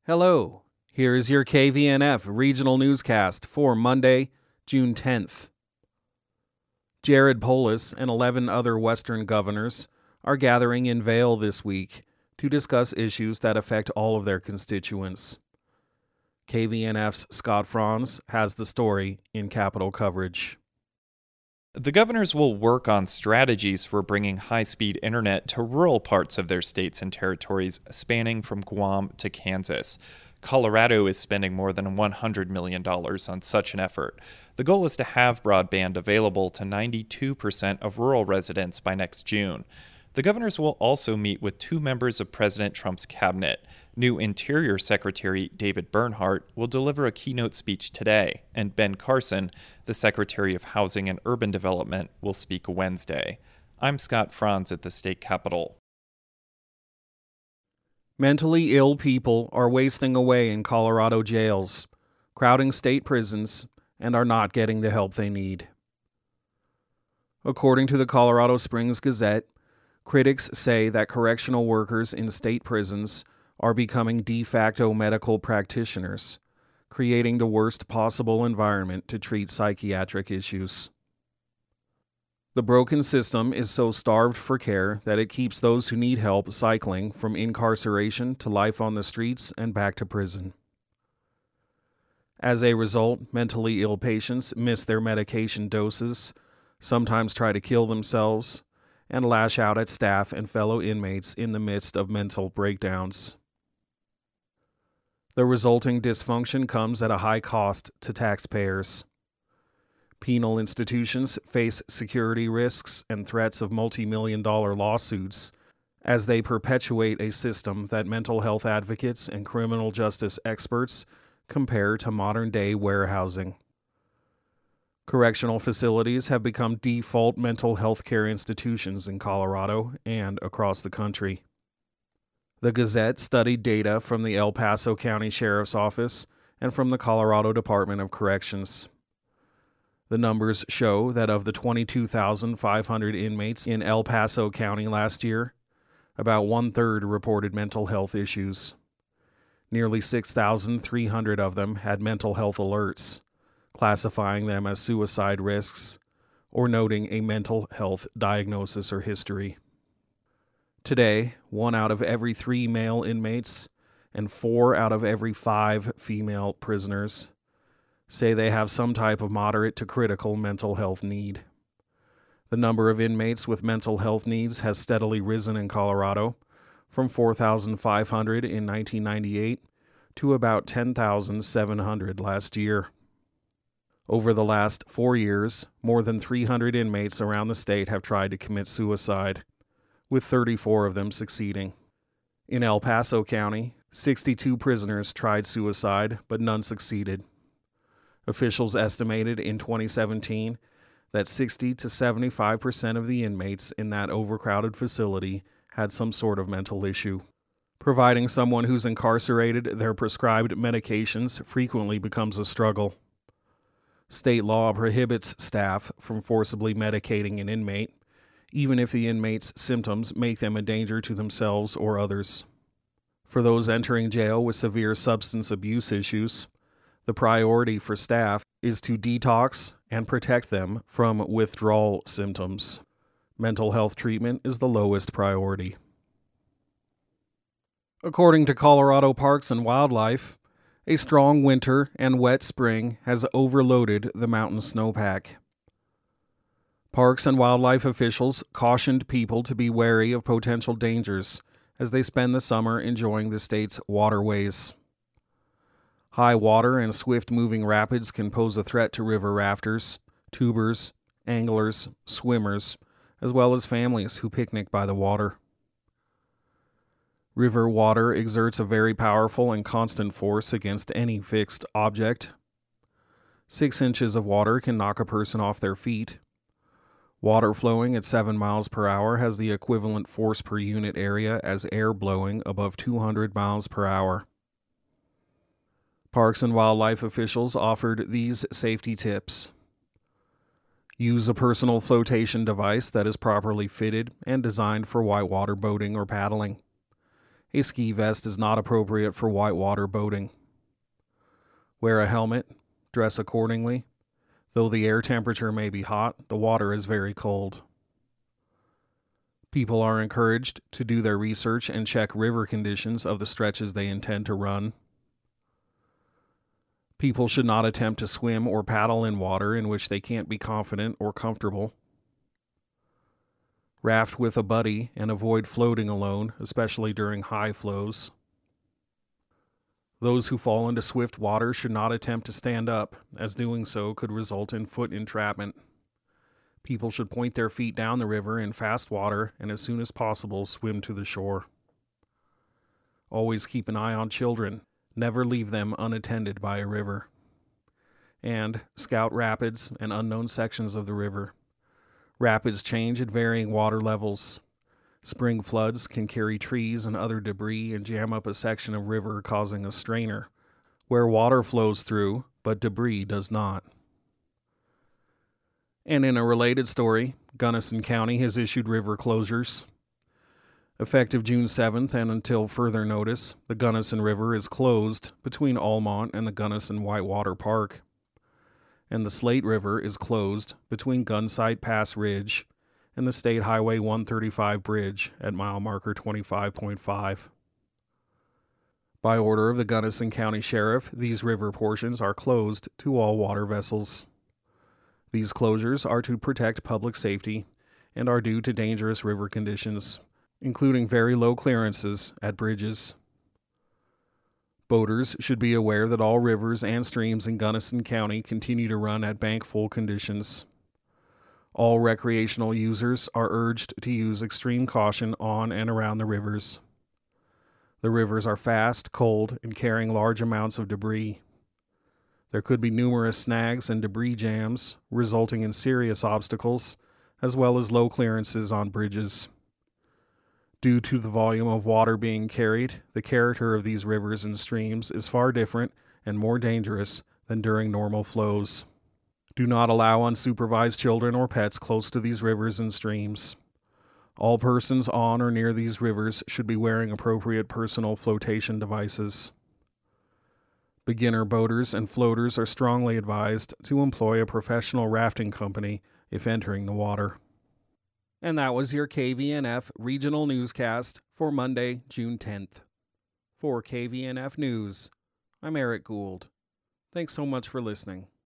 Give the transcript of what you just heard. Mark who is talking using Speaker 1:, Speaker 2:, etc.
Speaker 1: Hello, here is your KVNF regional newscast for Monday, June 10th. Jared Polis and 11 other Western governors are gathering in Vail this week to discuss issues that affect all of their constituents. KVNF's Scott Franz has the story in Capital coverage.
Speaker 2: The governors will work on strategies for bringing high-speed internet to rural parts of their states and territories, spanning from Guam to Kansas. Colorado is spending more than $100 million on such an effort. The goal is to have broadband available to 92% of rural residents by next June. The governors will also meet with two members of President Trump's cabinet. New Interior Secretary David Bernhardt will deliver a keynote speech today, and Ben Carson, the Secretary of Housing and Urban Development, will speak Wednesday. I'm Scott Franz at the state capitol.
Speaker 1: Mentally ill people are wasting away in Colorado jails, crowding state prisons, and are not getting the help they need. According to the Colorado Springs Gazette, critics say that correctional workers in state prisons are becoming de facto medical practitioners, creating the worst possible environment to treat psychiatric issues. The broken system is so starved for care that it keeps those who need help cycling from incarceration to life on the streets and back to prison. As a result, mentally ill patients miss their medication doses, sometimes try to kill themselves, and lash out at staff and fellow inmates in the midst of mental breakdowns. The resulting dysfunction comes at a high cost to taxpayers. Penal institutions face security risks and threats of multi-million-dollar lawsuits as they perpetuate a system that mental health advocates and criminal justice experts compare to modern-day warehousing. Correctional facilities have become default mental health care institutions in Colorado and across the country. The Gazette studied data from the El Paso County Sheriff's Office and from the Colorado Department of Corrections. The numbers show that of the 22,500 inmates in El Paso County last year, about one-third reported mental health issues. Nearly 6,300 of them had mental health alerts, classifying them as suicide risks or noting a mental health diagnosis or history. Today, 1 out of every 3 male inmates and 4 out of every 5 female prisoners say they have some type of moderate to critical mental health need. The number of inmates with mental health needs has steadily risen in Colorado from 4,500 in 1998 to about 10,700 last year. Over the last 4 years, more than 300 inmates around the state have tried to commit suicide, with 34 of them succeeding. In El Paso County, 62 prisoners tried suicide, but none succeeded. Officials estimated in 2017 that 60 to 75% of the inmates in that overcrowded facility had some sort of mental issue. Providing someone who's incarcerated their prescribed medications frequently becomes a struggle. State law prohibits staff from forcibly medicating an inmate, even if the inmate's symptoms make them a danger to themselves or others. For those entering jail with severe substance abuse issues, the priority for staff is to detox and protect them from withdrawal symptoms. Mental health treatment is the lowest priority. According to Colorado Parks and Wildlife, a strong winter and wet spring has overloaded the mountain snowpack. Parks and wildlife officials cautioned people to be wary of potential dangers as they spend the summer enjoying the state's waterways. High water and swift-moving rapids can pose a threat to river rafters, tubers, anglers, swimmers, as well as families who picnic by the water. River water exerts a very powerful and constant force against any fixed object. 6 inches of water can knock a person off their feet. Water flowing at 7 miles per hour has the equivalent force per unit area as air blowing above 200 miles per hour. Parks and wildlife officials offered these safety tips. Use a personal flotation device that is properly fitted and designed for whitewater boating or paddling. A ski vest is not appropriate for whitewater boating. Wear a helmet, dress accordingly. Though the air temperature may be hot, the water is very cold. People are encouraged to do their research and check river conditions of the stretches they intend to run. People should not attempt to swim or paddle in water in which they can't be confident or comfortable. Raft with a buddy and avoid floating alone, especially during high flows. Those who fall into swift water should not attempt to stand up, as doing so could result in foot entrapment. People should point their feet down the river in fast water and as soon as possible swim to the shore. Always keep an eye on children. Never leave them unattended by a river. And scout rapids and unknown sections of the river. Rapids change at varying water levels. Spring floods can carry trees and other debris and jam up a section of river, causing a strainer, where water flows through, but debris does not. And in a related story, Gunnison County has issued river closures. Effective June 7th and until further notice, the Gunnison River is closed between Almont and the Gunnison Whitewater Park, and the Slate River is closed between Gunsight Pass Ridge and the State Highway 135 bridge at mile marker 25.5. By order of the Gunnison County Sheriff, these river portions are closed to all water vessels. These closures are to protect public safety and are due to dangerous river conditions, including very low clearances at bridges. Boaters should be aware that all rivers and streams in Gunnison County continue to run at bank full conditions. All recreational users are urged to use extreme caution on and around the rivers. The rivers are fast, cold, and carrying large amounts of debris. There could be numerous snags and debris jams, resulting in serious obstacles, as well as low clearances on bridges. Due to the volume of water being carried, the character of these rivers and streams is far different and more dangerous than during normal flows. Do not allow unsupervised children or pets close to these rivers and streams. All persons on or near these rivers should be wearing appropriate personal flotation devices. Beginner boaters and floaters are strongly advised to employ a professional rafting company if entering the water. And that was your KVNF Regional Newscast for Monday, June 10th. For KVNF News, I'm Eric Gould. Thanks so much for listening.